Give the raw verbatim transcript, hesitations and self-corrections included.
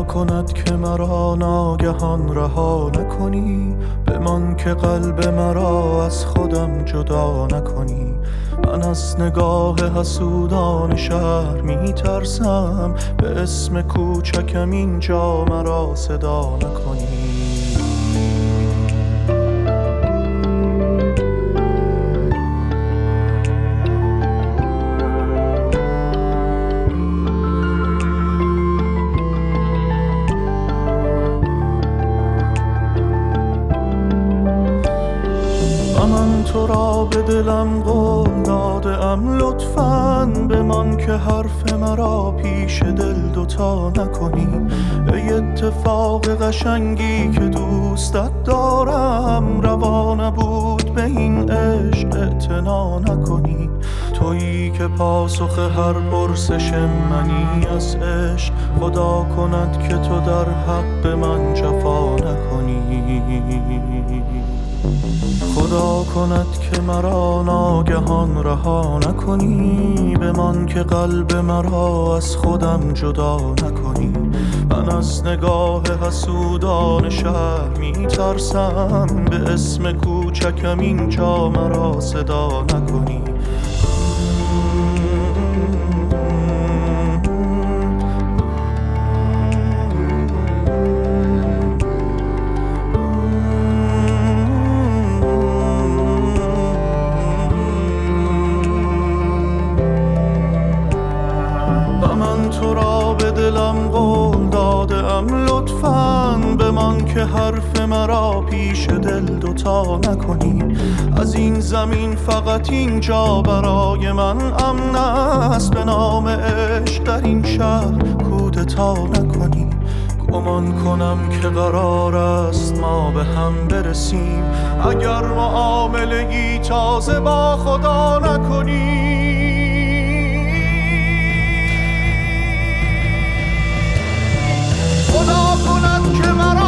کند که مرا ناگهان رها نکنی، بمان که قلب مرا از خودم جدا نکنی. من از نگاه حسودان شهر می ترسم، به اسم کوچکم اینجا مرا صدا نکنی. من تو را به دلم قول داده ام، لطفاً بمان که حرف مرا پیش دل دوتا نکنی. ای اتفاق قشنگی که دوستت دارم، روا نبود به این عشق اعتنا نکنی. تویی که پاسخ هر پرسش منی از عشق، خدا کند که تو در حق من جفا نکنی. خدا کند که مرا ناگهان رها نکنی، بمان که قلب مرا از خودم جدا نکنی. من از نگاه حسودان شهر می ترسم، به اسم کوچکم اینجا مرا صدا نکنی. من تو را به دلم قول داده ام، لطفاً بمان که حرف مرا پیش دل دوتا نکنی. از این زمین فقط اینجا برای من امن است، به نام عشق در این شهر کودتا نکنی. گمان کنم که قرار است ما به هم برسیم، اگر معامله‌ای تازه با خدا نکنی. خدا کند که مرا